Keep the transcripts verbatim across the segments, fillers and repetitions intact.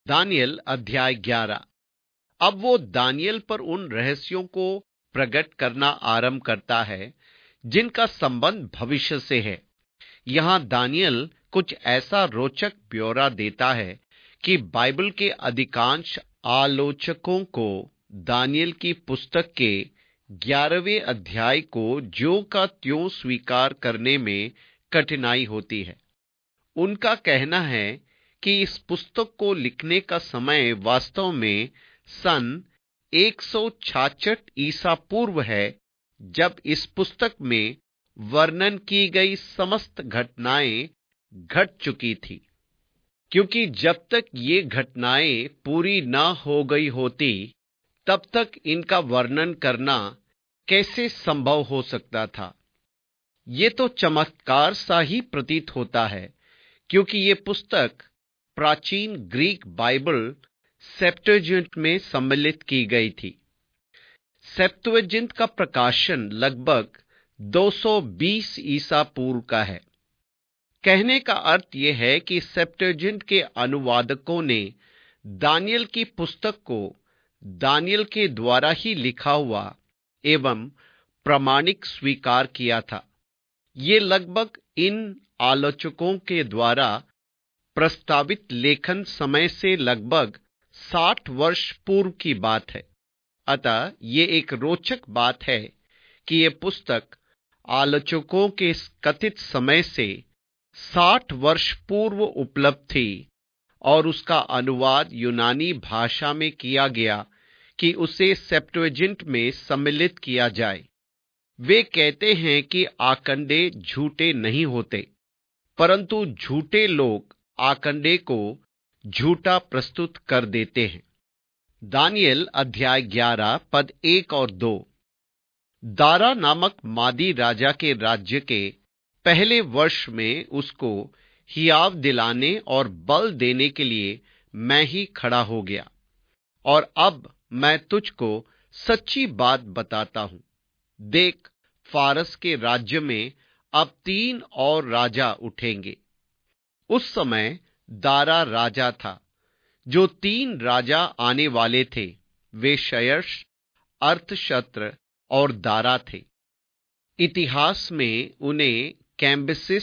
Daniel अध्याय ग्यारह। अब वो दानियल पर उन रहस्यों को प्रकट करना आरंभ करता है जिनका संबंध भविष्य से है। यहां दानियल कुछ ऐसा रोचक ब्यौरा देता है कि बाइबल के अधिकांश आलोचकों को दानियल की पुस्तक के ग्यारहवें अध्याय को ज्यों का त्यों स्वीकार करने में कठिनाई होती है। उनका कहना है कि इस पुस्तक को लिखने का समय वास्तव में सन एक सौ छियासठ ईसा पूर्व है, जब इस पुस्तक में वर्णन की गई समस्त घटनाएं घट चुकी थी, क्योंकि जब तक ये घटनाएं पूरी न हो गई होती तब तक इनका वर्णन करना कैसे संभव हो सकता था। ये तो चमत्कार सा ही प्रतीत होता है, क्योंकि ये पुस्तक प्राचीन ग्रीक बाइबल सेप्टुअजिंट में सम्मिलित की गई थी। सेप्टुअजिंट का प्रकाशन लगभग दो सौ बीस ईसा पूर्व का है। कहने का अर्थ यह है कि सेप्टुअजिंट के अनुवादकों ने दानियल की पुस्तक को दानियल के द्वारा ही लिखा हुआ एवं प्रामाणिक स्वीकार किया था। ये लगभग इन आलोचकों के द्वारा प्रस्तावित लेखन समय से लगभग साठ वर्ष पूर्व की बात है। अतः ये एक रोचक बात है कि ये पुस्तक आलोचकों के कथित समय से साठ वर्ष पूर्व उपलब्ध थी और उसका अनुवाद यूनानी भाषा में किया गया कि उसे सेप्टुअजिंट में सम्मिलित किया जाए। वे कहते हैं कि आकंडे झूठे नहीं होते, परंतु झूठे लोग आकंडे को झूठा प्रस्तुत कर देते हैं। दानियल अध्याय ग्यारह पद एक और दो। दारा नामक मादी राजा के राज्य के पहले वर्ष में उसको हियाव दिलाने और बल देने के लिए मैं ही खड़ा हो गया, और अब मैं तुझको सच्ची बात बताता हूं। देख, फारस के राज्य में अब तीन और राजा उठेंगे। उस समय दारा राजा था। जो तीन राजा आने वाले थे वे क्षयर्ष, अर्थशस्त्र और दारा थे। इतिहास में उन्हें कैम्बिसिस,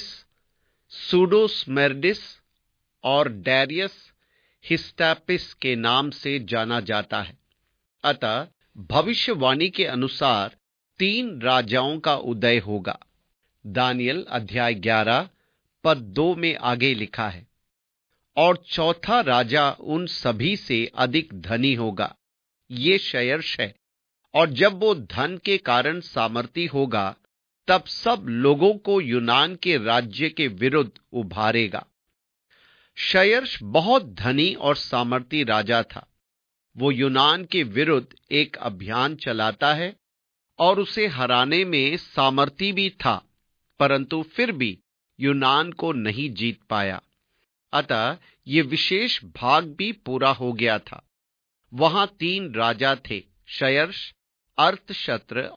सूडोस्मेर्डिस और डैरियस हिस्टैपिस के नाम से जाना जाता है। अतः भविष्यवाणी के अनुसार तीन राजाओं का उदय होगा। दानियल अध्याय ग्यारह पद दो में आगे लिखा है, और चौथा राजा उन सभी से अधिक धनी होगा। ये क्षयर्ष है, और जब वो धन के कारण सामर्थी होगा तब सब लोगों को यूनान के राज्य के विरुद्ध उभारेगा। क्षयर्ष बहुत धनी और सामर्थी राजा था। वो यूनान के विरुद्ध एक अभियान चलाता है और उसे हराने में सामर्थी भी था, परंतु फिर भी यूनान को नहीं जीत पाया। अतः ये विशेष भाग भी पूरा हो गया था। वहां तीन राजा थे, क्षयर्ष, अर्थशस्त्र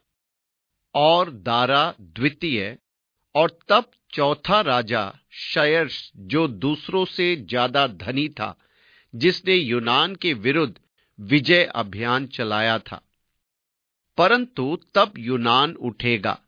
और दारा द्वितीय, और तब चौथा राजा क्षयर्ष, जो दूसरों से ज्यादा धनी था, जिसने यूनान के विरुद्ध विजय अभियान चलाया था। परंतु तब यूनान उठेगा।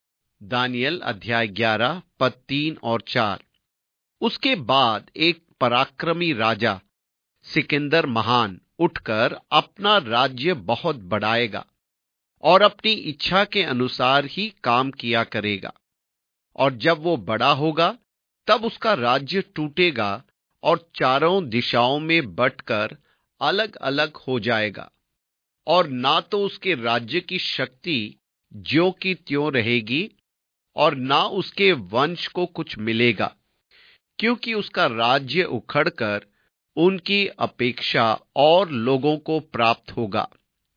दानियल अध्याय ग्यारह पद तीन और चार। उसके बाद एक पराक्रमी राजा सिकंदर महान उठकर अपना राज्य बहुत बढ़ाएगा और अपनी इच्छा के अनुसार ही काम किया करेगा। और जब वो बड़ा होगा तब उसका राज्य टूटेगा और चारों दिशाओं में बंटकर अलग अलग हो जाएगा, और ना तो उसके राज्य की शक्ति ज्यों की त्यों रहेगी और ना उसके वंश को कुछ मिलेगा, क्योंकि उसका राज्य उखड़कर उनकी अपेक्षा और लोगों को प्राप्त होगा।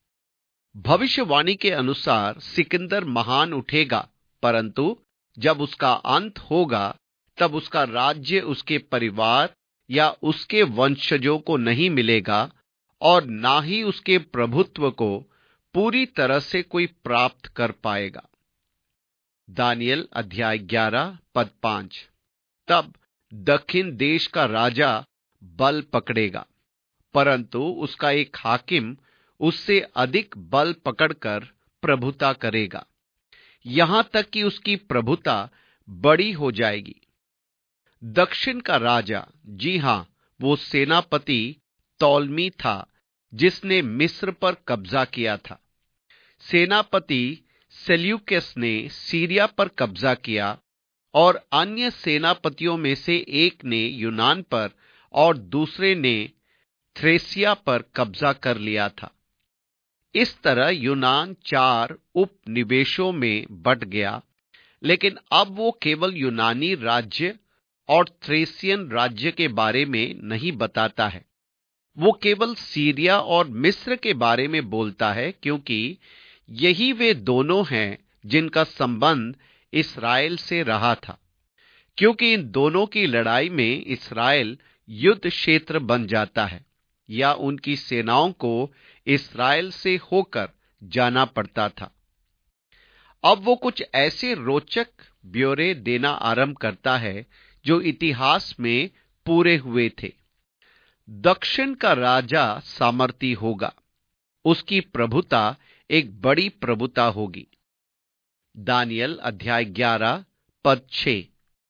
भविष्यवाणी के अनुसार सिकंदर महान उठेगा, परंतु जब उसका अंत होगा तब उसका राज्य उसके परिवार या उसके वंशजों को नहीं मिलेगा, और ना ही उसके प्रभुत्व को पूरी तरह से कोई प्राप्त कर पाएगा। दानियल अध्याय ग्यारह पद पांच। तब दक्षिण देश का राजा बल पकड़ेगा परंतु उसका एक हाकिम उससे अधिक बल पकड़कर प्रभुता करेगा, यहां तक कि उसकी प्रभुता बड़ी हो जाएगी। दक्षिण का राजा, जी हां, वो सेनापति तौलमी था जिसने मिस्र पर कब्जा किया था। सेनापति सेल्यूकस ने सीरिया पर कब्जा किया और अन्य सेनापतियों में से एक ने यूनान पर और दूसरे ने थ्रेसिया पर कब्जा कर लिया था। इस तरह यूनान चार उपनिवेशों में बंट गया, लेकिन अब वो केवल यूनानी राज्य और थ्रेसियन राज्य के बारे में नहीं बताता है। वो केवल सीरिया और मिस्र के बारे में बोलता है, क्योंकि यही वे दोनों हैं जिनका संबंध इस्राएल से रहा था, क्योंकि इन दोनों की लड़ाई में इस्राएल युद्ध क्षेत्र बन जाता है या उनकी सेनाओं को इस्राएल से होकर जाना पड़ता था। अब वो कुछ ऐसे रोचक ब्यौरे देना आरंभ करता है जो इतिहास में पूरे हुए थे। दक्षिण का राजा सामर्थी होगा, उसकी प्रभुता एक बड़ी प्रभुता होगी। दानियल अध्याय ग्यारह पद छह।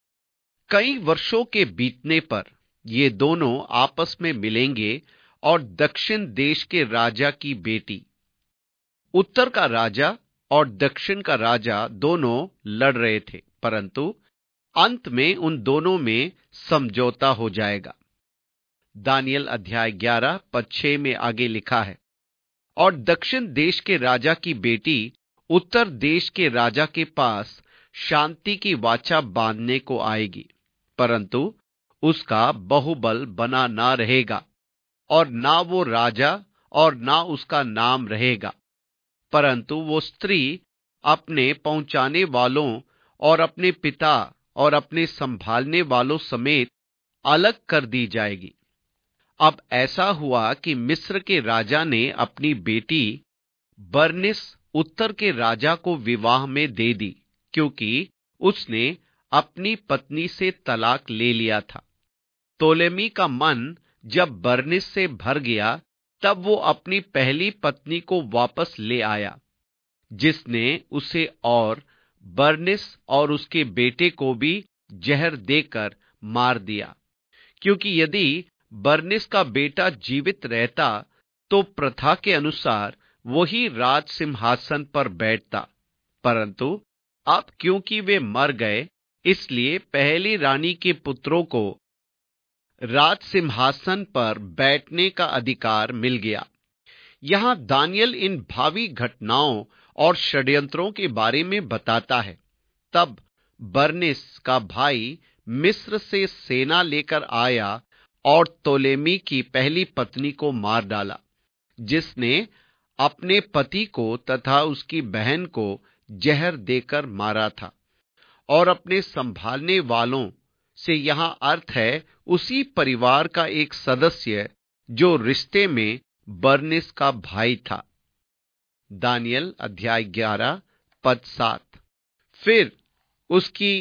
कई वर्षों के बीतने पर ये दोनों आपस में मिलेंगे और दक्षिण देश के राजा की बेटी, उत्तर का राजा और दक्षिण का राजा दोनों लड़ रहे थे, परंतु अंत में उन दोनों में समझौता हो जाएगा। दानियल अध्याय ग्यारह पद छह में आगे लिखा है, और दक्षिण देश के राजा की बेटी उत्तर देश के राजा के पास शांति की वाचा बांधने को आएगी, परंतु उसका बहुबल बना ना रहेगा और ना वो राजा और ना उसका नाम रहेगा, परंतु वो स्त्री अपने पहुंचाने वालों और अपने पिता और अपने संभालने वालों समेत अलग कर दी जाएगी। अब ऐसा हुआ कि मिस्र के राजा ने अपनी बेटी बर्निस उत्तर के राजा को विवाह में दे दी, क्योंकि उसने अपनी पत्नी से तलाक ले लिया था। तोलेमी का मन जब बर्निस से भर गया, तब वो अपनी पहली पत्नी को वापस ले आया, जिसने उसे और बर्निस और उसके बेटे को भी जहर देकर मार दिया, क्योंकि यदि बर्निस का बेटा जीवित रहता तो प्रथा के अनुसार वही राज सिंहासन पर बैठता, परंतु अब क्योंकि वे मर गए, इसलिए पहली रानी के पुत्रों को राज सिंहासन पर बैठने का अधिकार मिल गया। यहां दानियल इन भावी घटनाओं और षड्यंत्रों के बारे में बताता है। तब बर्निस का भाई मिस्र से सेना लेकर आया और तोलेमी की पहली पत्नी को मार डाला, जिसने अपने पति को तथा उसकी बहन को जहर देकर मारा था, और अपने संभालने वालों से यहां अर्थ है उसी परिवार का एक सदस्य जो रिश्ते में बर्निस का भाई था। दानियल अध्याय ग्यारह पद सात। फिर उसकी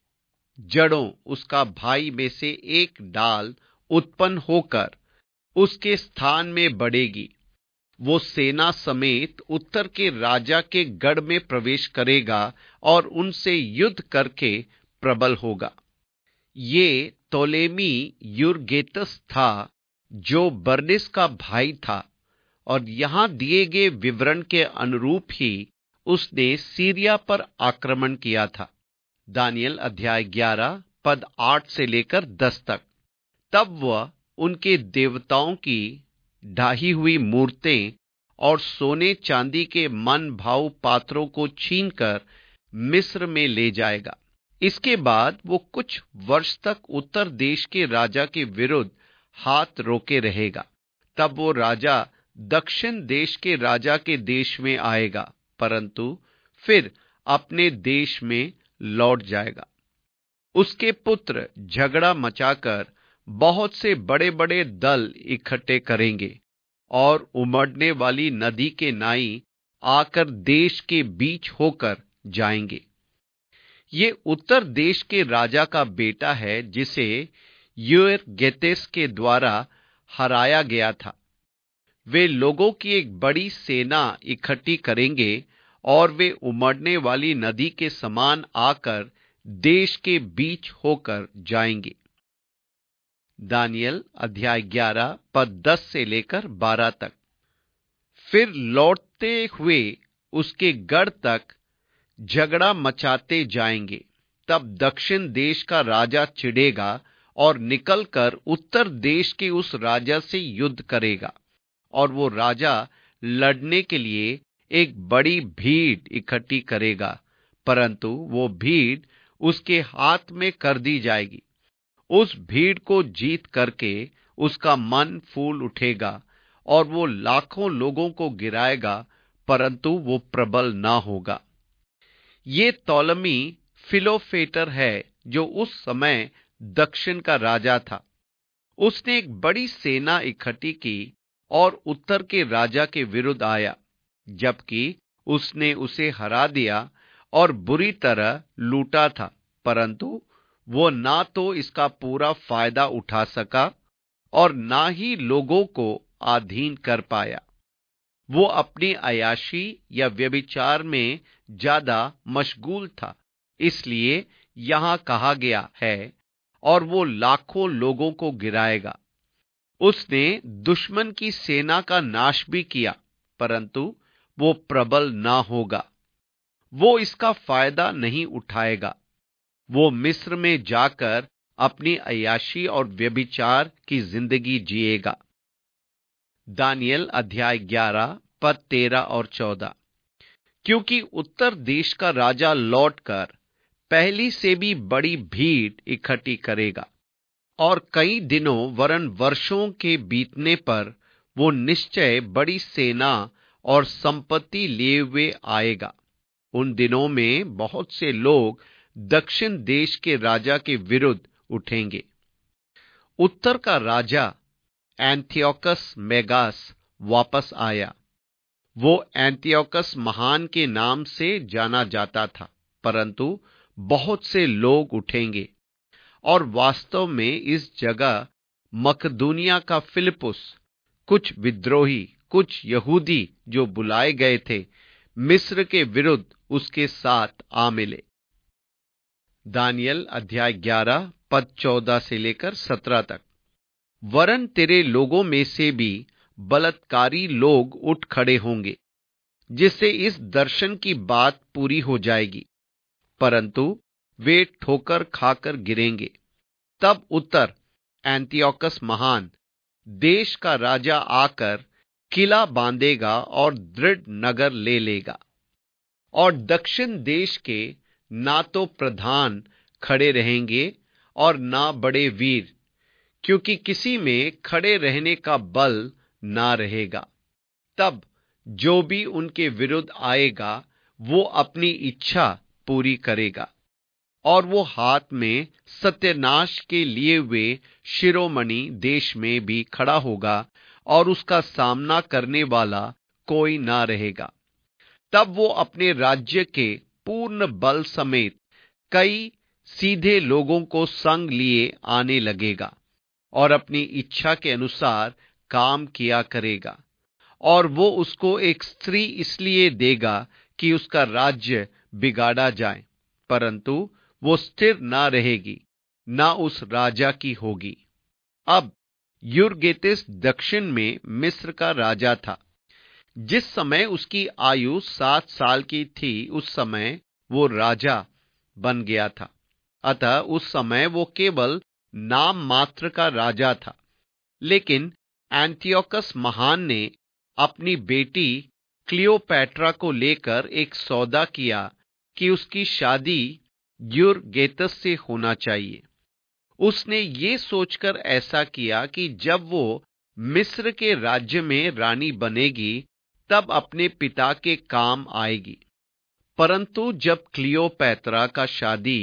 जड़ों उसका भाई में से एक डाल उत्पन्न होकर उसके स्थान में बढ़ेगी, वो सेना समेत उत्तर के राजा के गढ़ में प्रवेश करेगा और उनसे युद्ध करके प्रबल होगा। ये तोलेमी यूरगेतस था जो बर्निस का भाई था, और यहां दिए गए विवरण के अनुरूप ही उसने सीरिया पर आक्रमण किया था। दानियल अध्याय ग्यारह पद आठ से लेकर दस तक। तब वह उनके देवताओं की ढाही हुई मूर्तें और सोने चांदी के मन भाव पात्रों को छीनकर मिस्र में ले जाएगा। इसके बाद वो कुछ वर्ष तक उत्तर देश के राजा के विरुद्ध हाथ रोके रहेगा। तब वो राजा दक्षिण देश के राजा के देश में आएगा, परंतु फिर अपने देश में लौट जाएगा। उसके पुत्र झगड़ा मचाकर बहुत से बड़े बड़े दल इकट्ठे करेंगे और उमड़ने वाली नदी के नाई आकर देश के बीच होकर जाएंगे। ये उत्तर देश के राजा का बेटा है, जिसे यूरगेतेस के द्वारा हराया गया था। वे लोगों की एक बड़ी सेना इकट्ठी करेंगे और वे उमड़ने वाली नदी के समान आकर देश के बीच होकर जाएंगे। दानियल अध्याय ग्यारह पद दस से लेकर बारह तक। फिर लौटते हुए उसके गढ़ तक झगड़ा मचाते जाएंगे। तब दक्षिण देश का राजा चिढ़ेगा और निकलकर उत्तर देश के उस राजा से युद्ध करेगा, और वो राजा लड़ने के लिए एक बड़ी भीड़ इकट्ठी करेगा, परंतु वो भीड़ उसके हाथ में कर दी जाएगी। उस भीड़ को जीत करके उसका मन फूल उठेगा और वो लाखों लोगों को गिराएगा, परंतु वो प्रबल ना होगा। ये तौलमी फिलोफेटर है, जो उस समय दक्षिण का राजा था। उसने एक बड़ी सेना इकट्ठी की और उत्तर के राजा के विरुद्ध आया, जबकि उसने उसे हरा दिया और बुरी तरह लूटा था, परंतु वो ना तो इसका पूरा फायदा उठा सका और ना ही लोगों को अधीन कर पाया। वो अपनी अयाशी या व्यभिचार में ज्यादा मशगूल था, इसलिए यहां कहा गया है, और वो लाखों लोगों को गिराएगा। उसने दुश्मन की सेना का नाश भी किया, परंतु वो प्रबल ना होगा। वो इसका फायदा नहीं उठाएगा। वो मिस्र में जाकर अपनी अय्याशी और व्यभिचार की जिंदगी जिएगा। दानियल अध्याय ग्यारह पद तेरह और चौदह। क्योंकि उत्तर देश का राजा लौटकर पहली से भी बड़ी भीड़ इकट्ठी करेगा, और कई दिनों वरन वर्षों के बीतने पर वो निश्चय बड़ी सेना और संपत्ति लिए हुए आएगा। उन दिनों में बहुत से लोग दक्षिण देश के राजा के विरुद्ध उठेंगे। उत्तर का राजा एंटियोकस मेगास वापस आया। वो एंटियोकस महान के नाम से जाना जाता था, परंतु बहुत से लोग उठेंगे, और वास्तव में इस जगह मकदूनिया का फिलिपुस, कुछ विद्रोही, कुछ यहूदी जो बुलाए गए थे, मिस्र के विरुद्ध उसके साथ आ मिले। दानियल अध्याय ग्यारह पद चौदह से लेकर सत्रह तक। वरन तेरे लोगों में से भी बलात्कारी लोग उठ खड़े होंगे, जिससे इस दर्शन की बात पूरी हो जाएगी, परंतु वे ठोकर खाकर गिरेंगे। तब उत्तर एंटियोकस महान देश का राजा आकर किला बांधेगा और दृढ़ नगर ले लेगा, और दक्षिण देश के ना तो प्रधान खड़े रहेंगे और ना बड़े वीर, क्योंकि किसी में खड़े रहने का बल ना रहेगा। तब जो भी उनके विरुद्ध आएगा वो अपनी इच्छा पूरी करेगा, और वो हाथ में सत्यानाश के लिए हुए शिरोमणि देश में भी खड़ा होगा, और उसका सामना करने वाला कोई ना रहेगा। तब वो अपने राज्य के पूर्ण बल समेत कई सीधे लोगों को संग लिए आने लगेगा, और अपनी इच्छा के अनुसार काम किया करेगा। और वो उसको एक स्त्री इसलिए देगा कि उसका राज्य बिगाड़ा जाए, परंतु वो स्थिर ना रहेगी, ना उस राजा की होगी। अब यूरगेतिस दक्षिण में मिस्र का राजा था। जिस समय उसकी आयु सात साल की थी, उस समय वो राजा बन गया था। अतः उस समय वो केवल नाम मात्र का राजा था। लेकिन एंटियोकस महान ने अपनी बेटी क्लियोपैट्रा को लेकर एक सौदा किया कि उसकी शादी यूरगेतस से होना चाहिए। उसने ये सोचकर ऐसा किया कि जब वो मिस्र के राज्य में रानी बनेगी तब अपने पिता के काम आएगी। परंतु जब क्लियोपैत्रा का शादी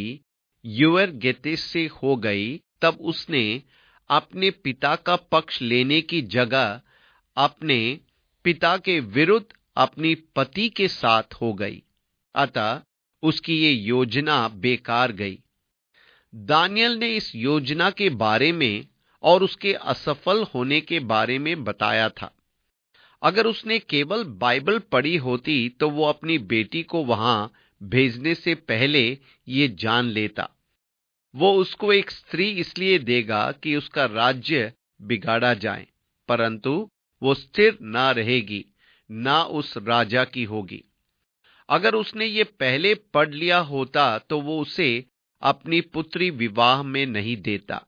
यूरगेतिस से हो गई, तब उसने अपने पिता का पक्ष लेने की जगह अपने पिता के विरुद्ध अपनी पति के साथ हो गई। अतः उसकी ये योजना बेकार गई। दानियल ने इस योजना के बारे में और उसके असफल होने के बारे में बताया था। अगर उसने केवल बाइबल पढ़ी होती तो वो अपनी बेटी को वहां भेजने से पहले ये जान लेता। वो उसको एक स्त्री इसलिए देगा कि उसका राज्य बिगाड़ा जाए, परंतु वो स्थिर ना रहेगी, ना उस राजा की होगी। अगर उसने ये पहले पढ़ लिया होता तो वो उसे अपनी पुत्री विवाह में नहीं देता।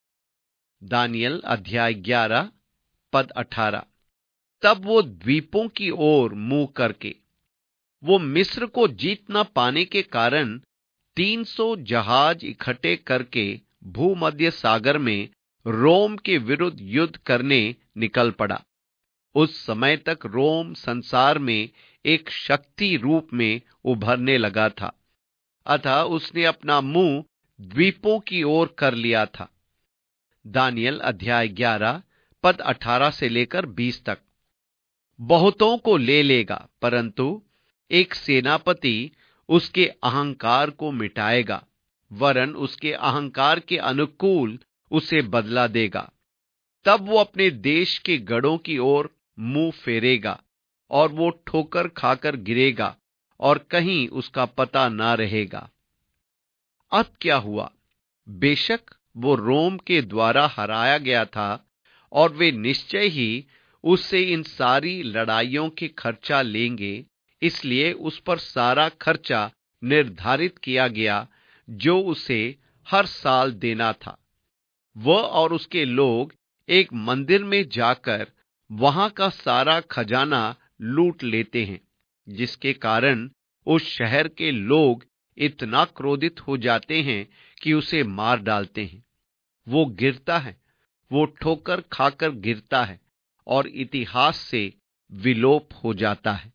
दानियल अध्याय ग्यारह पद अठारह। तब वो द्वीपों की ओर मुंह करके, वो मिस्र को जीत न पाने के कारण तीन सौ जहाज इकट्ठे करके भूमध्य सागर में रोम के विरुद्ध युद्ध करने निकल पड़ा। उस समय तक रोम संसार में एक शक्ति रूप में उभरने लगा था, अतः उसने अपना मुंह द्वीपों की ओर कर लिया था। दानियल अध्याय ग्यारह पद अठारह से लेकर बीस तक। बहुतों को ले लेगा, परंतु एक सेनापति उसके अहंकार को मिटाएगा, वरन उसके अहंकार के अनुकूल उसे बदला देगा। तब वो अपने देश के गढ़ों की ओर मुंह फेरेगा और वो ठोकर खाकर गिरेगा और कहीं उसका पता ना रहेगा। अब क्या हुआ? बेशक वो रोम के द्वारा हराया गया था और वे निश्चय ही उससे इन सारी लड़ाइयों के खर्चा लेंगे, इसलिए उस पर सारा खर्चा निर्धारित किया गया जो उसे हर साल देना था। वह और उसके लोग एक मंदिर में जाकर वहां का सारा खजाना लूट लेते हैं, जिसके कारण उस शहर के लोग इतना क्रोधित हो जाते हैं कि उसे मार डालते हैं। वो गिरता है, वो ठोकर खाकर गिरता है और इतिहास से विलोप हो जाता है।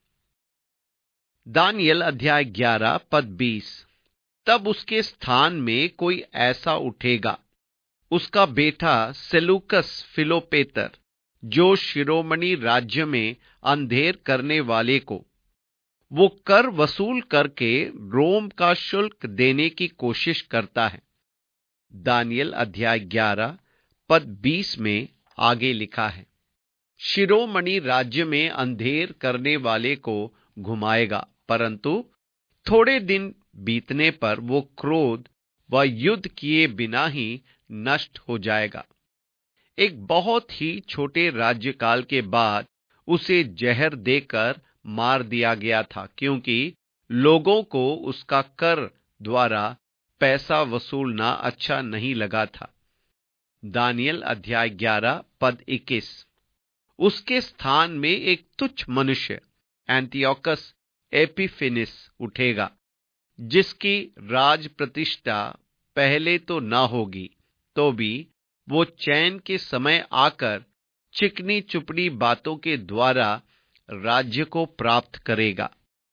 दानियल अध्याय ग्यारह पद बीस। तब उसके स्थान में कोई ऐसा उठेगा, उसका बेटा सेलूकस फिलोपेतर, जो शिरोमणि राज्य में अंधेर करने वाले को, वो कर वसूल करके रोम का शुल्क देने की कोशिश करता है। दानियल अध्याय ग्यारह पद बीस में आगे लिखा है, शिरोमणि राज्य में अंधेर करने वाले को घुमाएगा, परंतु थोड़े दिन बीतने पर वो क्रोध व युद्ध किए बिना ही नष्ट हो जाएगा। एक बहुत ही छोटे राज्यकाल के बाद उसे जहर देकर मार दिया गया था, क्योंकि लोगों को उसका कर द्वारा पैसा वसूलना अच्छा नहीं लगा था। दानियल अध्याय ग्यारह पद इक्कीस। उसके स्थान में एक तुच्छ मनुष्य एंटियोकस एपिफेनिस उठेगा, जिसकी राज प्रतिष्ठा पहले तो ना होगी, तो भी वो चैन के समय आकर चिकनी चुपड़ी बातों के द्वारा राज्य को प्राप्त करेगा।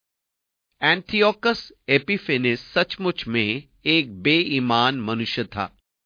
एंटियोकस एपिफेनिस सचमुच में एक बेईमान मनुष्य था।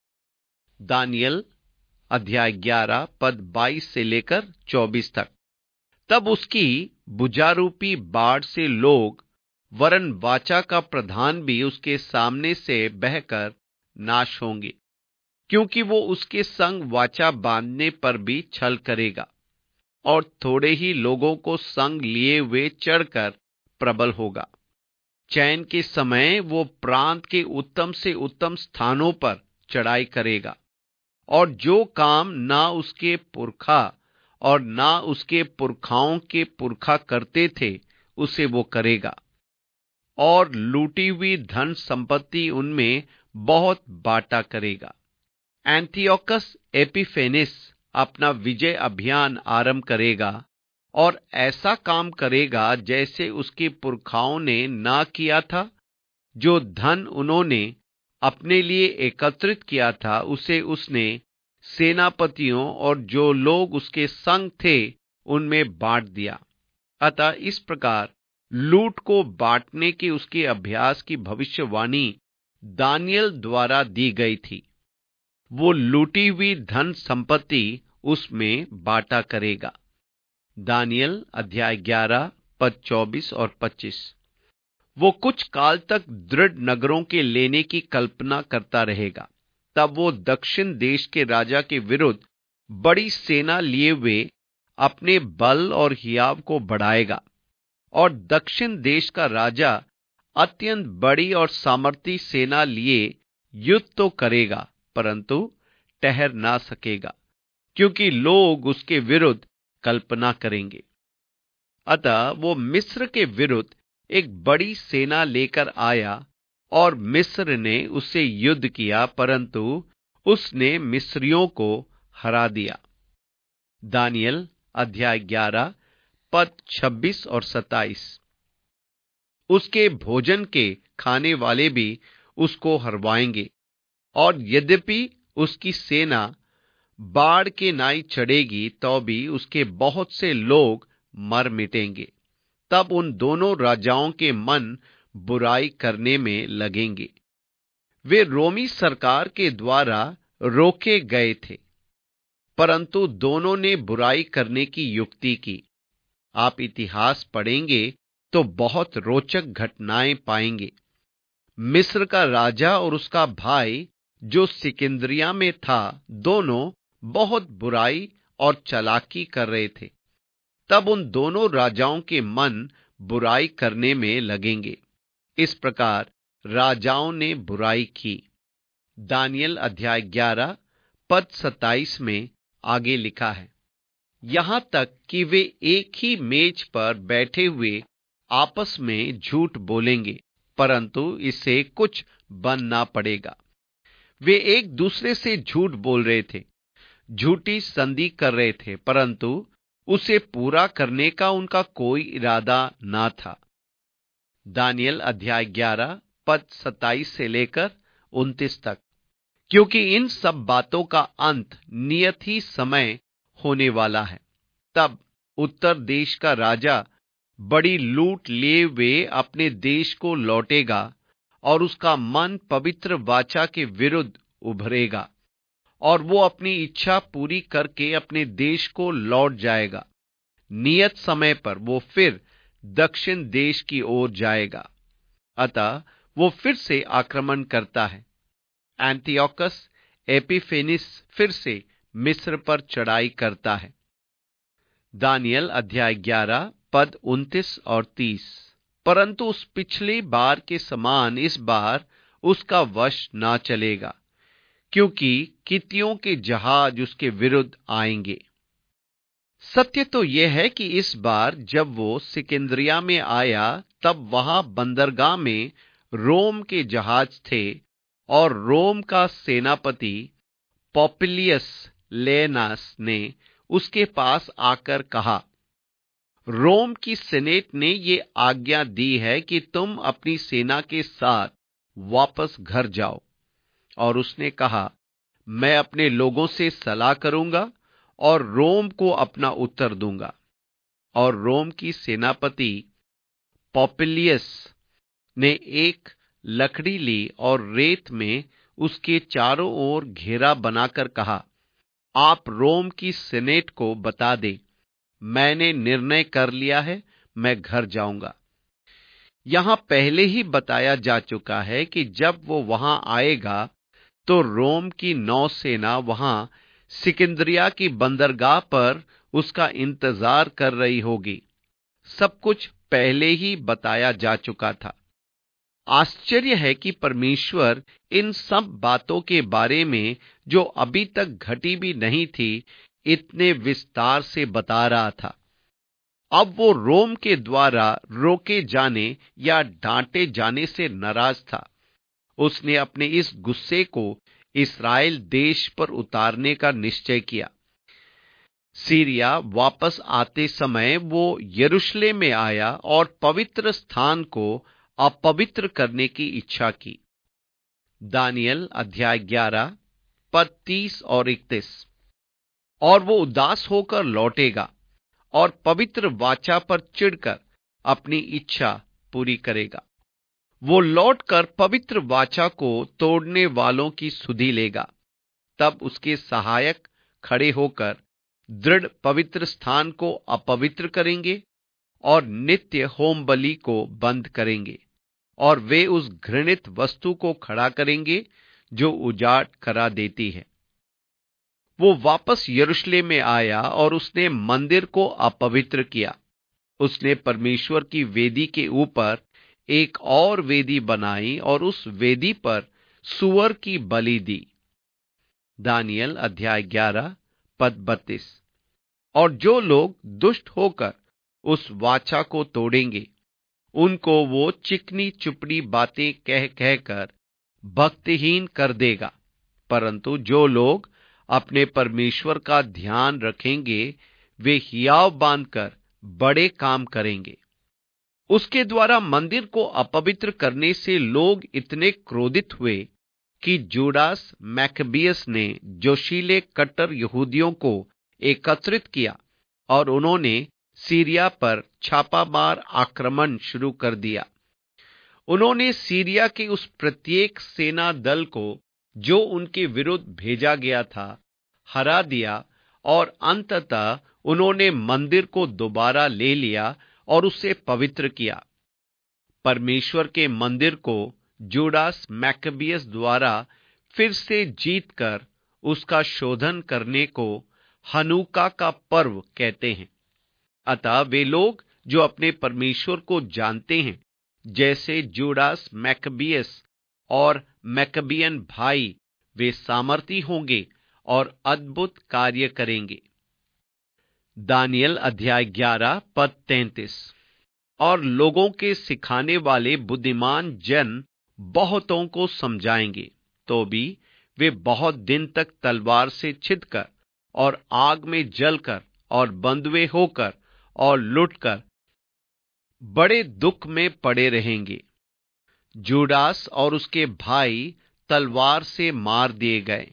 दानियल अध्याय ग्यारह पद बाईस से लेकर चौबीस तक। तब उसकी बुझारूपी बाढ़ से लोग, वरन वाचा का प्रधान भी उसके सामने से बहकर नाश होंगे, क्योंकि वो उसके संग वाचा बांधने पर भी छल करेगा और थोड़े ही लोगों को संग लिए हुए चढ़कर प्रबल होगा। चैन के समय वो प्रांत के उत्तम से उत्तम स्थानों पर चढ़ाई करेगा और जो काम ना उसके पुरखा और ना उसके पुरखाओं के पुरखा करते थे, उसे वो करेगा और लूटी हुई धन संपत्ति उनमें बहुत बाटा करेगा। एंटियोकस एपिफेनिस अपना विजय अभियान आरंभ करेगा और ऐसा काम करेगा जैसे उसके पुरखाओं ने ना किया था। जो धन उन्होंने अपने लिए एकत्रित किया था, उसे उसने सेनापतियों और जो लोग उसके संग थे उनमें बांट दिया। अतः इस प्रकार लूट को बांटने के उसके अभ्यास की भविष्यवाणी दानियल द्वारा दी गई थी। वो लूटी हुई धन संपत्ति उसमें बांटा करेगा। दानियल अध्याय ग्यारह पद चौबीस और पच्चीस। वो कुछ काल तक दृढ़ नगरों के लेने की कल्पना करता रहेगा, तब वो दक्षिण देश के राजा के विरुद्ध बड़ी सेना लिए हुए अपने बल और हियाव को बढ़ाएगा, और दक्षिण देश का राजा अत्यंत बड़ी और सामर्थी सेना लिए युद्ध तो करेगा, परंतु ठहर ना सकेगा, क्योंकि लोग उसके विरुद्ध कल्पना करेंगे। अतः वो मिस्र के विरुद्ध एक बड़ी सेना लेकर आया, और मिस्र ने उससे युद्ध किया, परंतु उसने मिस्रियों को हरा दिया। दानियल अध्याय ग्यारह पद छब्बीस और सत्ताईस। उसके भोजन के खाने वाले भी उसको हरवाएंगे, और यद्यपि उसकी सेना बाढ़ के नाई चढ़ेगी तो भी उसके बहुत से लोग मर मिटेंगे। तब उन दोनों राजाओं के मन बुराई करने में लगेंगे। वे रोमी सरकार के द्वारा रोके गए थे, परंतु दोनों ने बुराई करने की युक्ति की। आप इतिहास पढ़ेंगे तो बहुत रोचक घटनाएं पाएंगे। मिस्र का राजा और उसका भाई जो सिकंदरिया में था, दोनों बहुत बुराई और चालाकी कर रहे थे। तब उन दोनों राजाओं के मन बुराई करने में लगेंगे। इस प्रकार राजाओं ने बुराई की। दानियल अध्याय ग्यारह पद सत्ताईस में आगे लिखा है, यहां तक कि वे एक ही मेज पर बैठे हुए आपस में झूठ बोलेंगे, परंतु इससे कुछ बनना पड़ेगा। वे एक दूसरे से झूठ बोल रहे थे, झूठी संधि कर रहे थे, परंतु उसे पूरा करने का उनका कोई इरादा ना था। दानियल अध्याय ग्यारह पद सत्ताईस से लेकर उनतीस तक। क्योंकि इन सब बातों का अंत नियत ही समय होने वाला है। तब उत्तर देश का राजा बड़ी लूट लिए हुए अपने देश को लौटेगा, और उसका मन पवित्र वाचा के विरुद्ध उभरेगा, और वो अपनी इच्छा पूरी करके अपने देश को लौट जाएगा। नियत समय पर वो फिर दक्षिण देश की ओर जाएगा। अतः वो फिर से आक्रमण करता है। एंटियोकस एपिफेनिस फिर से मिस्र पर चढ़ाई करता है। दानियल अध्याय ग्यारह पद उनतीस और तीस। परंतु उस पिछली बार के समान इस बार उसका वश ना चलेगा, क्योंकि कित्तियों के जहाज उसके विरुद्ध आएंगे। सत्य तो यह है कि इस बार जब वो सिकंदरिया में आया, तब वहां बंदरगाह में रोम के जहाज थे, और रोम का सेनापति पॉपुलियस लेनास ने उसके पास आकर कहा, रोम की सेनेट ने ये आज्ञा दी है कि तुम अपनी सेना के साथ वापस घर जाओ। और उसने कहा, मैं अपने लोगों से सलाह करूंगा और रोम को अपना उत्तर दूंगा। और रोम की सेनापति पॉपुलियस ने एक लकड़ी ली और रेत में उसके चारों ओर घेरा बनाकर कहा, आप रोम की सेनेट को बता दे, मैंने निर्णय कर लिया है, मैं घर जाऊंगा। यहां पहले ही बताया जा चुका है कि जब वो वहां आएगा तो रोम की नौसेना वहां सिकंदरिया की बंदरगाह पर उसका इंतजार कर रही होगी। सब कुछ पहले ही बताया जा चुका था। आश्चर्य है कि परमेश्वर इन सब बातों के बारे में, जो अभी तक घटी भी नहीं थी, इतने विस्तार से बता रहा था। अब वो रोम के द्वारा रोके जाने या डांटे जाने से नाराज था। उसने अपने इस गुस्से को इस्राएल देश पर उतारने का निश्चय किया। सीरिया वापस आते समय वो यरूशलेम में आया और पवित्र स्थान को अपवित्र करने की इच्छा की। दानियल अध्याय ग्यारह पद तीस और इकतीस। और वो उदास होकर लौटेगा और पवित्र वाचा पर चिढ़कर अपनी इच्छा पूरी करेगा। वो लौटकर पवित्र वाचा को तोड़ने वालों की सुधि लेगा। तब उसके सहायक खड़े होकर दृढ़ पवित्र स्थान को अपवित्र करेंगे और नित्य होम बलि को बंद करेंगे, और वे उस घृणित वस्तु को खड़ा करेंगे जो उजाड़ करा देती है। वो वापस यरूशलेम में आया और उसने मंदिर को अपवित्र किया। उसने परमेश्वर की वेदी के ऊपर एक और वेदी बनाई और उस वेदी पर सूअर की बलि दी। दानियल अध्याय ग्यारह पद बत्तीस। और जो लोग दुष्ट होकर उस वाचा को तोड़ेंगे, उनको वो चिकनी चुपड़ी बातें कह कहकर भक्तिहीन कर देगा, परंतु जो लोग अपने परमेश्वर का ध्यान रखेंगे, वे हियाव बांधकर बड़े काम करेंगे। उसके द्वारा मंदिर को अपवित्र करने से लोग इतने क्रोधित हुए कि जूडास मैकबियस ने जोशीले कट्टर यहूदियों को एकत्रित किया और उन्होंने सीरिया पर छापामार आक्रमण शुरू कर दिया। उन्होंने सीरिया के उस प्रत्येक सेना दल को जो उनके विरुद्ध भेजा गया था हरा दिया और अंततः उन्होंने मंदिर को दोबारा ले लिया और उसे पवित्र किया। परमेश्वर के मंदिर को जूडास मैकबियस द्वारा फिर से जीतकर उसका शोधन करने को हनुका का पर्व कहते हैं। अतः वे लोग जो अपने परमेश्वर को जानते हैं, जैसे जूडास मैकबियस और मैकबियन भाई, वे सामर्थी होंगे और अद्भुत कार्य करेंगे। दानियल अध्याय ग्यारह पद तैंतीस। और लोगों के सिखाने वाले बुद्धिमान जन बहुतों को समझाएंगे, तो भी वे बहुत दिन तक तलवार से छिदकर और आग में जलकर और बंधुए होकर और लुटकर बड़े दुख में पड़े रहेंगे। जूडास और उसके भाई तलवार से मार दिए गए।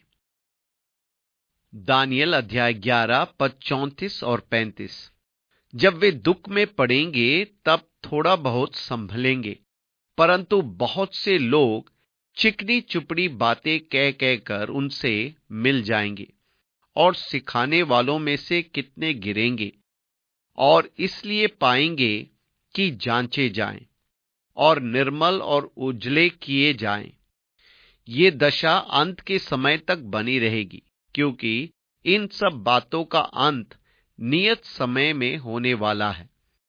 दानियल अध्याय ग्यारह पद चौंतीस और पैंतीस। जब वे दुख में पड़ेंगे तब थोड़ा बहुत संभलेंगे, परंतु बहुत से लोग चिकनी चुपड़ी बातें कह कहकर उनसे मिल जाएंगे और सिखाने वालों में से कितने गिरेंगे और इसलिए पाएंगे कि जांचे जाएं और निर्मल और उजले किए जाएं। ये दशा अंत के समय तक बनी रहेगी, क्योंकि इन सब बातों का अंत नियत समय में होने वाला है।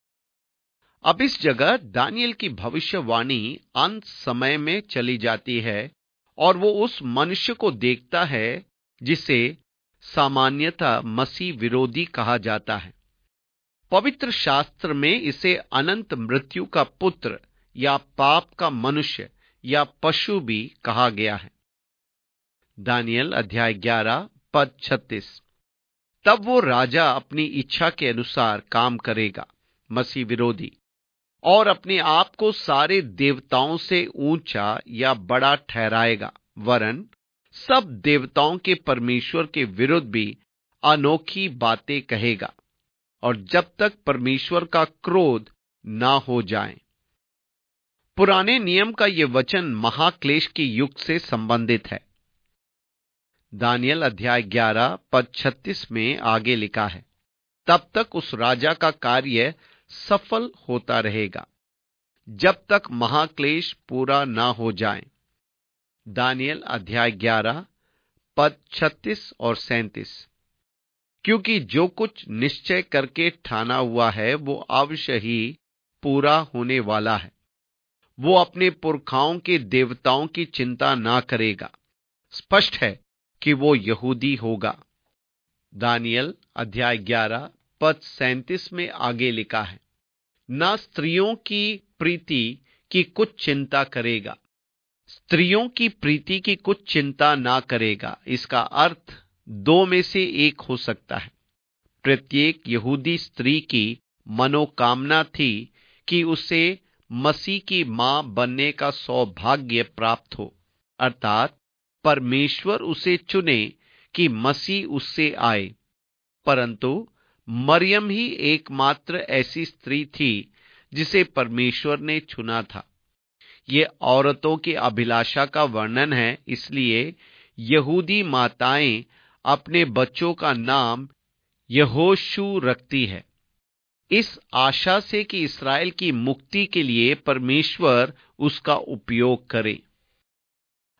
अब इस जगह दानियल की भविष्यवाणी अंत समय में चली जाती है और वो उस मनुष्य को देखता है जिसे सामान्यतः मसीह विरोधी कहा जाता है। पवित्र शास्त्र में इसे अनंत मृत्यु का पुत्र या पाप का मनुष्य या पशु भी कहा गया है। दानियल अध्याय ग्यारह पद छत्तीस। तब वो राजा अपनी इच्छा के अनुसार काम करेगा, मसीह विरोधी, और अपने आप को सारे देवताओं से ऊंचा या बड़ा ठहराएगा, वरन सब देवताओं के परमेश्वर के विरुद्ध भी अनोखी बातें कहेगा, और जब तक परमेश्वर का क्रोध ना हो जाए। पुराने नियम का यह वचन महाक्लेश के युग से संबंधित है। दानियल अध्याय ग्यारह पद छत्तीस में आगे लिखा है, तब तक उस राजा का कार्य सफल होता रहेगा जब तक महाक्लेश पूरा ना हो जाए। दानियल अध्याय ग्यारह पद छत्तीस और सैंतीस। क्योंकि जो कुछ निश्चय करके ठाना हुआ है वो अवश्य ही पूरा होने वाला है। वो अपने पुरखाओं के देवताओं की चिंता ना करेगा। स्पष्ट है कि वो यहूदी होगा। दानियल अध्याय ग्यारह पद सैंतीस में आगे लिखा है, ना स्त्रियों की प्रीति की कुछ चिंता करेगा। स्त्रियों की प्रीति की कुछ चिंता ना करेगा, इसका अर्थ दो में से एक हो सकता है। प्रत्येक यहूदी स्त्री की मनोकामना थी कि उसे मसीह की मां बनने का सौभाग्य प्राप्त हो, अर्थात परमेश्वर उसे चुने कि मसीह उससे आए। परंतु मरियम ही एकमात्र ऐसी स्त्री थी जिसे परमेश्वर ने चुना था। ये औरतों की अभिलाषा का वर्णन है, इसलिए यहूदी माताएं अपने बच्चों का नाम यहोशू रखती है, इस आशा से कि इस्राएल की मुक्ति के लिए परमेश्वर उसका उपयोग करे।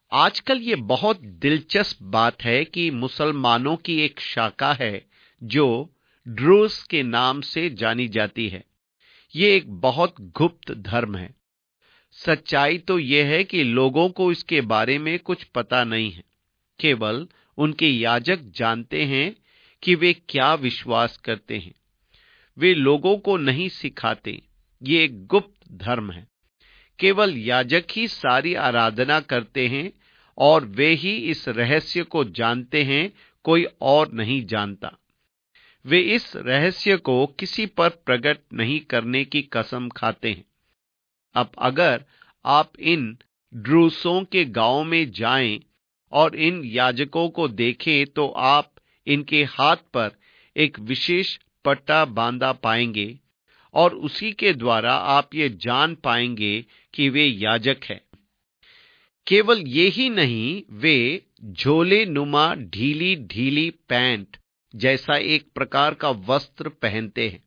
आजकल ये बहुत दिलचस्प बात है कि मुसलमानों की एक शाखा है जो ड्रूज के नाम से जानी जाती है। ये एक बहुत गुप्त धर्म है। सच्चाई तो यह है कि लोगों को इसके बारे में कुछ पता नहीं है। केवल उनके याजक जानते हैं कि वे क्या विश्वास करते हैं। वे लोगों को नहीं सिखाते। ये एक गुप्त धर्म है। केवल याजक ही सारी आराधना करते हैं और वे ही इस रहस्य को जानते हैं, कोई और नहीं जानता। वे इस रहस्य को किसी पर प्रकट नहीं करने की कसम खाते हैं। अब अगर आप इन ड्रूसों के गांव में जाएं और इन याजकों को देखें तो आप इनके हाथ पर एक विशेष पट्टा बांधा पाएंगे और उसी के द्वारा आप ये जान पाएंगे कि वे याजक हैं। केवल ये ही नहीं, वे झोले नुमा ढीली ढीली पैंट जैसा एक प्रकार का वस्त्र पहनते हैं।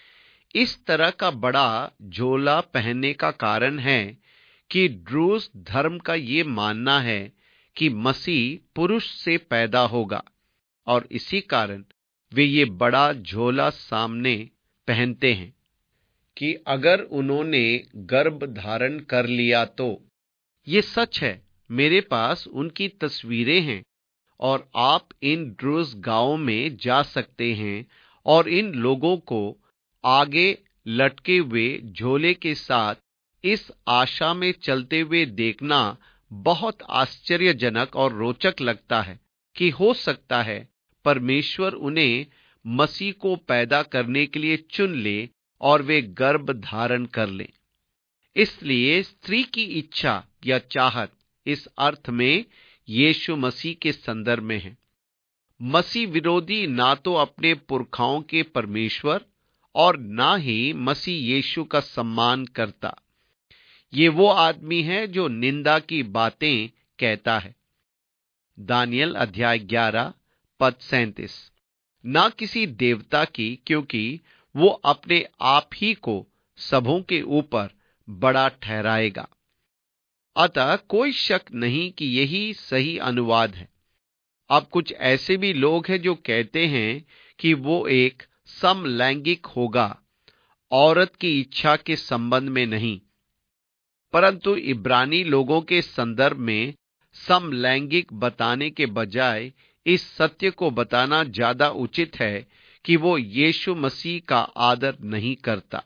इस तरह का बड़ा झोला पहनने का कारण है कि ड्रूज धर्म का ये मानना है कि मसीह पुरुष से पैदा होगा और इसी कारण वे ये बड़ा झोला सामने पहनते हैं कि अगर उन्होंने गर्भ धारण कर लिया तो। ये सच है। मेरे पास उनकी तस्वीरें हैं और आप इन ड्रूज गांवों में जा सकते हैं और इन लोगों को आगे लटके हुए झोले के साथ इस आशा में चलते हुए देखना बहुत आश्चर्यजनक और रोचक लगता है कि हो सकता है परमेश्वर उन्हें मसीह को पैदा करने के लिए चुन ले और वे गर्भ धारण कर लें। इसलिए स्त्री की इच्छा या चाहत इस अर्थ में यीशु मसीह के संदर्भ में है। मसीह विरोधी ना तो अपने पुरखाओं के परमेश्वर और ना ही मसीह यीशु का सम्मान करता। ये वो आदमी है जो निंदा की बातें कहता है। दानियल अध्याय ग्यारह पद सैंतीस। ना किसी देवता की, क्योंकि वो अपने आप ही को सबों के ऊपर बड़ा ठहराएगा। अतः कोई शक नहीं कि यही सही अनुवाद है। अब कुछ ऐसे भी लोग हैं जो कहते हैं कि वो एक समलैंगिक होगा, औरत की इच्छा के संबंध में नहीं। परंतु इब्रानी लोगों के संदर्भ में समलैंगिक बताने के बजाय इस सत्य को बताना ज्यादा उचित है कि वो यीशु मसीह का आदर नहीं करता।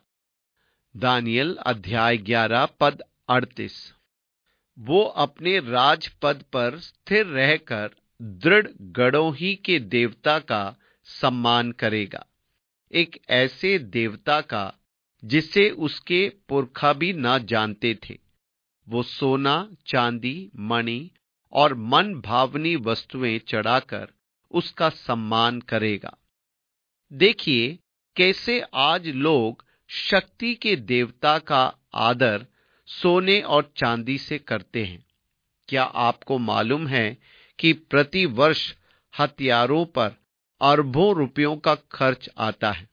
दानियल अध्याय ग्यारह पद अड़तीस। वो अपने राजपद पर स्थिर रहकर दृढ़ गढ़ों ही के देवता का सम्मान करेगा, एक ऐसे देवता का जिसे उसके पुरखा भी ना जानते थे। वो सोना, चांदी, मणि और मन भावनी वस्तुएं चढ़ाकर उसका सम्मान करेगा। देखिए कैसे आज लोग शक्ति के देवता का आदर सोने और चांदी से करते हैं। क्या आपको मालूम है कि प्रति वर्ष हथियारों पर अरबों रुपयों का खर्च आता है?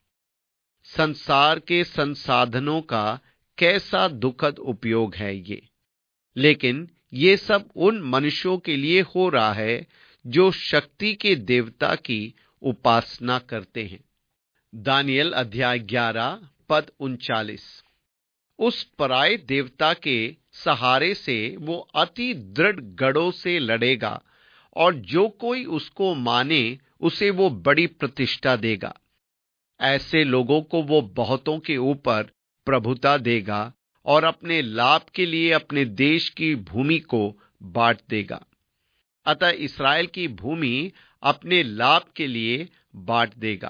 संसार के संसाधनों का कैसा दुखद उपयोग है ये। लेकिन ये सब उन मनुष्यों के लिए हो रहा है जो शक्ति के देवता की उपासना करते हैं। दानियल अध्याय ग्यारह पद उनचालीस। उस पराये देवता के सहारे से वो अति दृढ़ गढ़ों से लड़ेगा और जो कोई उसको माने उसे वो बड़ी प्रतिष्ठा देगा। ऐसे लोगों को वो बहुतों के ऊपर प्रभुता देगा और अपने लाभ के लिए अपने देश की भूमि को बांट देगा। अतः इस्राएल की भूमि अपने लाभ के लिए बांट देगा।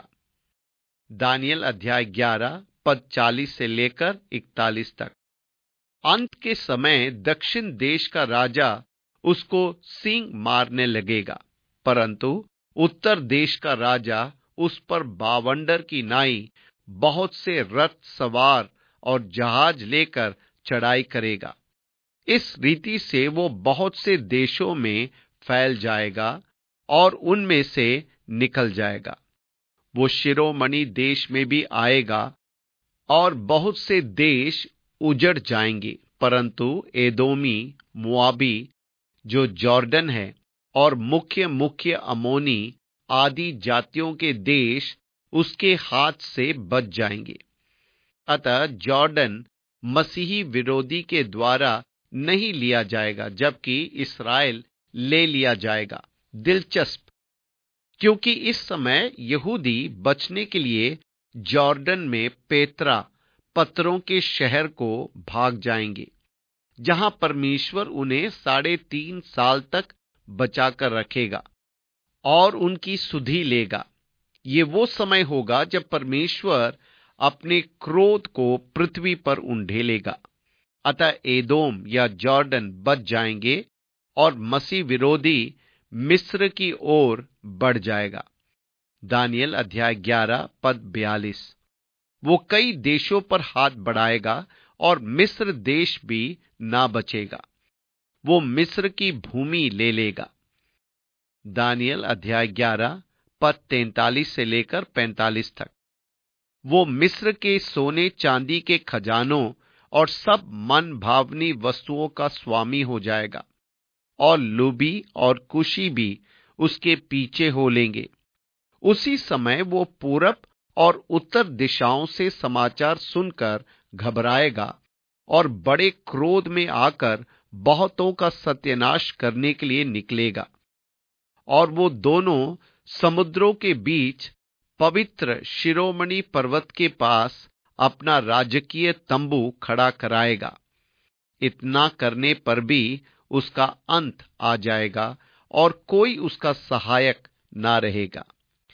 दानियल अध्याय ग्यारह पद चालीस से लेकर इकतालीस तक। अंत के समय दक्षिण देश का राजा उसको सींग मारने लगेगा, परंतु उत्तर देश का राजा उस पर बावंडर की नाई बहुत से रथ सवार और जहाज लेकर चढ़ाई करेगा। इस रीति से वो बहुत से देशों में फैल जाएगा और उनमें से निकल जाएगा। वो शिरोमणि देश में भी आएगा और बहुत से देश उजड़ जाएंगे, परंतु एदोमी, मुआबी, जो जॉर्डन है, और मुख्य मुख्य अमोनी आदि जातियों के देश उसके हाथ से बच जाएंगे। अतः जॉर्डन मसीही विरोधी के द्वारा नहीं लिया जाएगा, जबकि इस्राएल ले लिया जाएगा। दिलचस्प, क्योंकि इस समय यहूदी बचने के लिए जॉर्डन में पेत्रा पत्थरों के शहर को भाग जाएंगे, जहां परमेश्वर उन्हें साढ़े तीन साल तक बचाकर रखेगा और उनकी सुधि लेगा। ये वो समय होगा जब परमेश्वर अपने क्रोध को पृथ्वी पर उंडेलेगा। अतः एदोम या जॉर्डन बच जाएंगे और मसीह विरोधी मिस्र की ओर बढ़ जाएगा। दानियल अध्याय ग्यारह पद बयालीस। वो कई देशों पर हाथ बढ़ाएगा और मिस्र देश भी ना बचेगा। वो मिस्र की भूमि ले लेगा। दानियल अध्याय ग्यारह पद तैंतालीस से लेकर पैंतालीस तक। वो मिस्र के सोने चांदी के खजानों और सब मन भावनी वस्तुओं का स्वामी हो जाएगा, और लूबी और कुशी भी उसके पीछे हो लेंगे। उसी समय वो पूरब और उत्तर दिशाओं से समाचार सुनकर घबराएगा और बड़े क्रोध में आकर बहुतों का सत्यानाश करने के लिए निकलेगा। और वो दोनों समुद्रों के बीच पवित्र शिरोमणि पर्वत के पास अपना राजकीय तंबू खड़ा कराएगा। इतना करने पर भी उसका अंत आ जाएगा और कोई उसका सहायक ना रहेगा।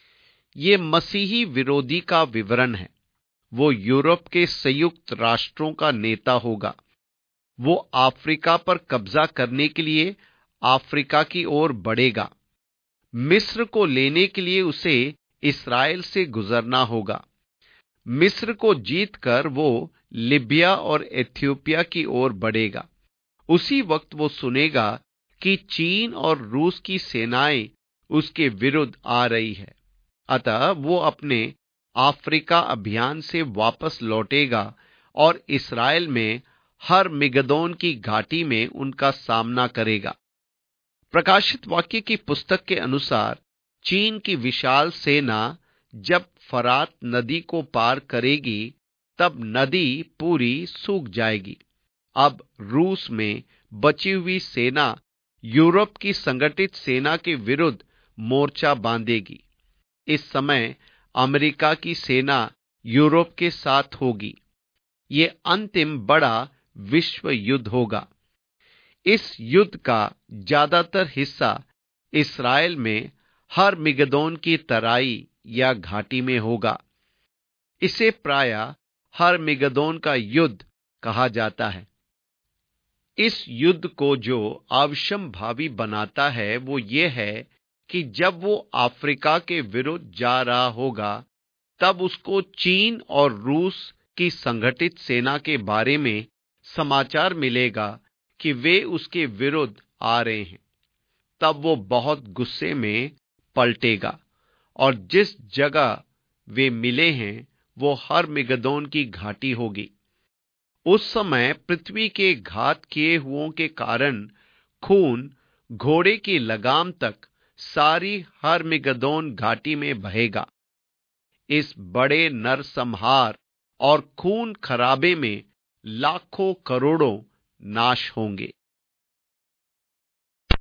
ये मसीही विरोधी का विवरण है। वो यूरोप के संयुक्त राष्ट्रों का नेता होगा। वो अफ्रीका पर कब्जा करने के लिए अफ्रीका की ओर बढ़ेगा। मिस्र को लेने के लिए उसे इस्राएल से गुजरना होगा। मिस्र को जीतकर वो लिबिया और इथियोपिया की ओर बढ़ेगा। उसी वक्त वो सुनेगा कि चीन और रूस की सेनाएं उसके विरुद्ध आ रही है। अतः वो अपने अफ्रीका अभियान से वापस लौटेगा और इस्राएल में हर मिगदोन की घाटी में उनका सामना करेगा। प्रकाशित वाक्य की पुस्तक के अनुसार चीन की विशाल सेना जब फरात नदी को पार करेगी, तब नदी पूरी सूख जाएगी। अब रूस में बची हुई सेना यूरोप की संगठित सेना के विरुद्ध मोर्चा बांधेगी। इस समय अमेरिका की सेना यूरोप के साथ होगी। ये अंतिम बड़ा विश्व युद्ध होगा। इस युद्ध का ज्यादातर हिस्सा इस्राएल में हर मिगदोन की तराई या घाटी में होगा। इसे प्रायः हर मिगदोन का युद्ध कहा जाता है। इस युद्ध को जो अवश्यंभावी बनाता है वो ये है कि जब वो अफ्रीका के विरुद्ध जा रहा होगा, तब उसको चीन और रूस की संगठित सेना के बारे में समाचार मिलेगा कि वे उसके विरुद्ध आ रहे हैं। तब वो बहुत गुस्से में पलटेगा और जिस जगह वे मिले हैं वो हर्मगिदोन की घाटी होगी। उस समय पृथ्वी के घात किए हुओं के कारण खून घोड़े की लगाम तक सारी हर्मगिदोन घाटी में बहेगा। इस बड़े नरसंहार और खून खराबे में लाखों करोड़ों नाश होंगे।